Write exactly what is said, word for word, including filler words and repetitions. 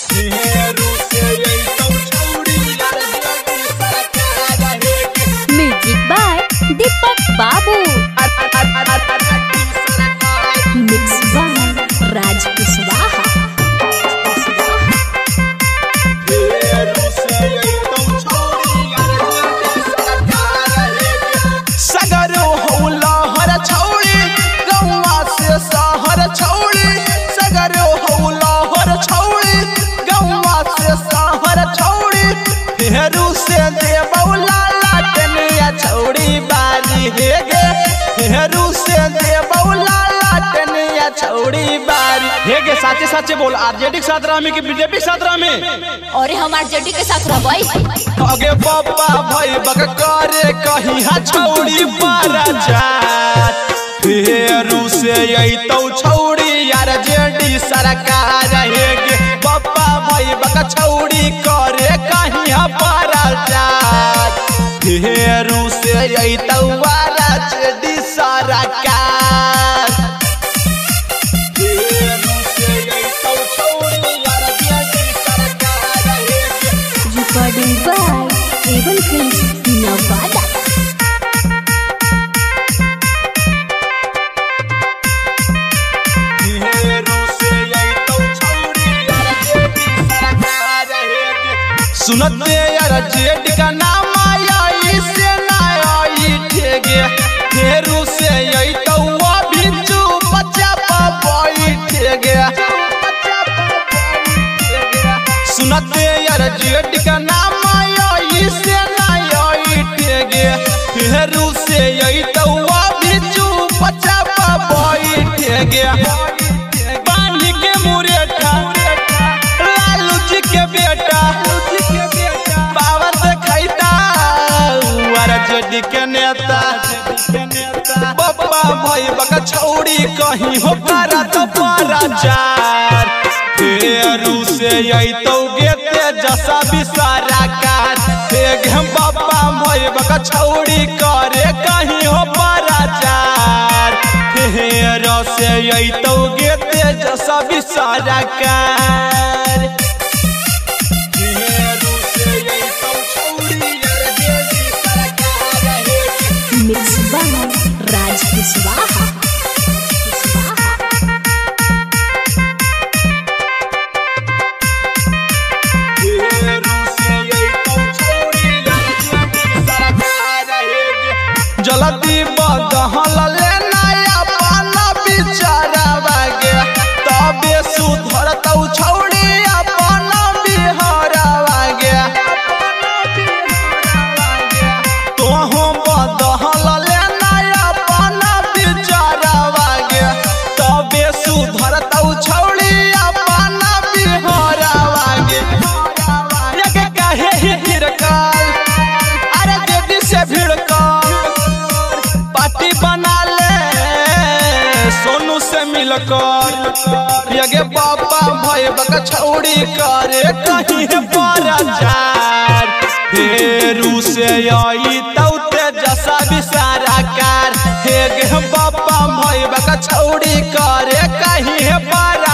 Music by दीपक बाबू, mix by Raj Kushwaha. सगरो हौला हर छौड़ी गौवा से शहर छौड़ी, सगरो हौला हर छौड़ी गौवा से शहर छौड़ी, फेरू से देबौला लाटनिया छौड़ी बारी हे गे, फेरू से देबौला लाटनिया छौड़ी बारी हे गे। साचे साचे बोल, आरजेडी के साथ रहमी कि बीजेपी के साथ रहमी? और हम आरजेडी के साथ रहबै। अगे बाबा भाई बक करे कहीं हा छौड़ी पारा जात, फेरू से अइतौ छौड़ी यार जेडी सरकार हे गे। बाबा भाई बक छौड़ी करे कहीं हा पारा जात, फेरू से अइतौ वाला जेडी सरकार, फेरू से अइतौ छौड़ी यार जेडी सरकार हे गे। Recording by Avon films Nawada. सुनते यार जेड का नाम आया इसे ना आई ठेगे, फेरू से यही तो अभी चू बच्चा पाई ठेगे। सुनते यार जेड का नाम आया इसे ना आई ठेगे, फेरू से यही तो अभी चू बच्चा पाई ठेगे। बांध के मुरेठा लालू जी के बेटा बाबा से खैता आरजेडी के नेता, बाबा भाई बका छौड़ी कहीं हो पारा तो पारा जार, फेरू से अइतौ गेते जसा बिसारा कार हे गे। बाबा भाई बका छौड़ी करे कहीं हो पारा जार, फेरू से अइतौ गेते जसा बिसारा कार। Mix by Raj Kushwaha. जल्दी बदहल लेना अपना बिचारवा गे, तबे सुधरतौ छौड़ी अपना बिहारवा गे। तोहो बदहल लेना अपना बिचारवा गे, तबे सुधरतौ छौड़ी अपना बिहारवा गे। ये काहे ही भिड़कल अरे देदी से भिड़कल, पार्टी बना ले सोनू से मिलकर, यगे बाबा भाई बक छौड़ी करे कहीं पारा जार, फेरू से आई तौते जसा बिसारा कार हे गे। बाबा भाई बक छौड़ी करे कहीं पारा